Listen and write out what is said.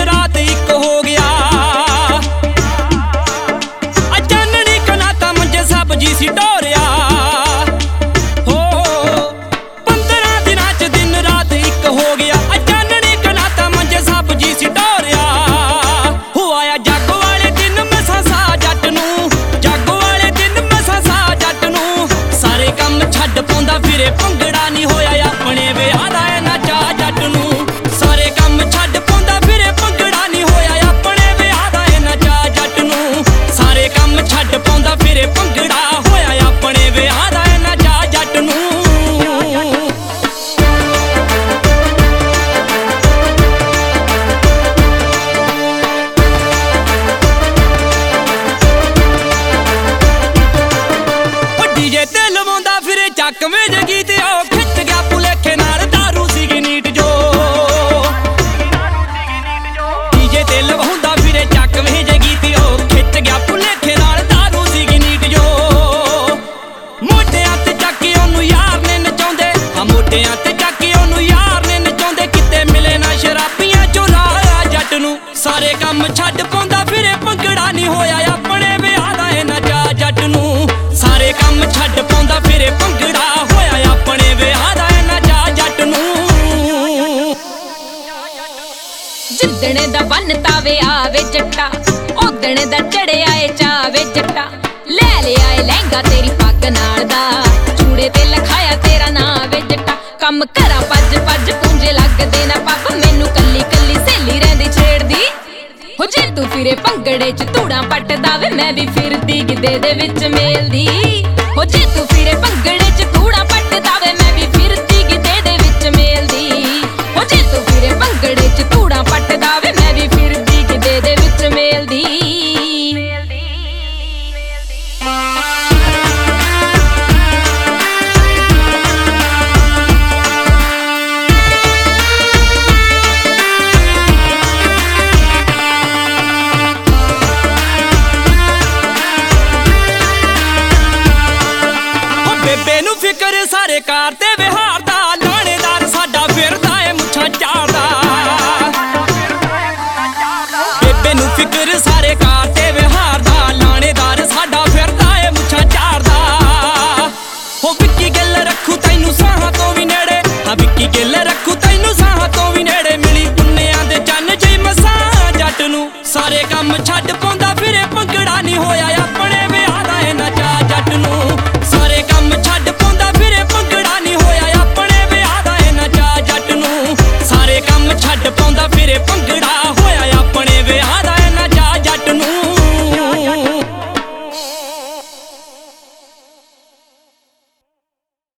रात एक हो गया। चाननी कनाता मंजे सब जी सी डोरिया हो 15 दिनां च दिन रात एक हो गया। चाननी कनाता मंजे सब जी सी डोरिया हो आया जग वाले दिन मसा सा जट नूं, जग वाले दिन मसा सा जट नूं। सारे कम छड्ड पाउंदा फिरे भंगड़ा नहीं होया अपने विआह दा इन्ना चाऽ जट नूं। सारे कम छड्ड पाउंदा फिरे भंगड़ा नहीं होया अपने विआह दा इन्ना चाऽ जट नूं। सारे कम छड्ड पाउंदा फिरे भंगड़ा होया अपने विआह दा इन्ना चाऽ जट नूं। डीजे ते लवाउंदा फिरे चक विच गीत ओ खिच गया भुलेखे नाल दारू सीगी नीट जो। डीजे ते लवाउंदा फिरे चक विच गीत ओ खिच गया भुलेखे नाल दारू सीगी नीट जो। मोटियां ते चक के ओनू यार ने नचाउंदे, हां मोटियां ते चक के ओनू यार ने नचाउंदे। किते मिले ना शराबियां चो लाया जट नूं। सारे कम छड्ड पाउंदा फिरे भंगड़ा नहीं होया अपने विआह दा इन्ना चाऽ जट नूं। सारे कम छड्ड पाउंदा फिरे भंगड़ा होया अपने विआह दा इन्ना चाऽ जट नूं। जिद्दणे दा बनता विआह वे जट्टा, ओदणे दा चढ़िया ए चाऽ वे जट्टा। ले लिया ए लहंगा तेरी पग नाल दा, चूड़े ते लखाया तेरा नां वे जट्टा। कम करा भज भज पूंजे लगदे ना पब, मैनू कल्ली कल्ली सहेली रहिंदी छेड़दी हो। जे तू फिरे भंगड़े च धूड़ा पटदा वे मैं भी फिरदी गिद्धे दे विच मेलदी हो। जे तू फिरे भंगड़े च धूड़ा पटदा वे मैं भी फिरदी गिद्धे दे विच मेलदी हो। जे तू फिरे भंगड़े च धूड़ा पटदा वे मैं भी फिरदी गिद्धे दे विच मेलदी। बेबे नू फिकर सारे कार ते विहार